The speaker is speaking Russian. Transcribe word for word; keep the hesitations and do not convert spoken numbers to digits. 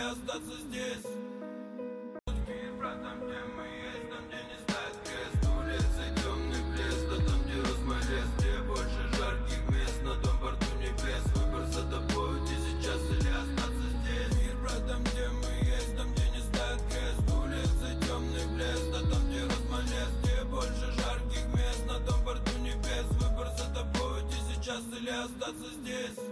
остаться здесь? Мир, брат, там где мы есть, там где не знает крест. Улицы, темный пляс, да там где Росмолес. Где больше жарких мест, на том борту небес. Выбор за тобой, ты сейчас или остаться здесь? Мир, брат, там где мы есть, там где не знает крест. Улицы, темный пляс, да там где Росмолес. Где больше жарких мест, на том борту небес. Выбор за тобой, ты сейчас или остаться здесь?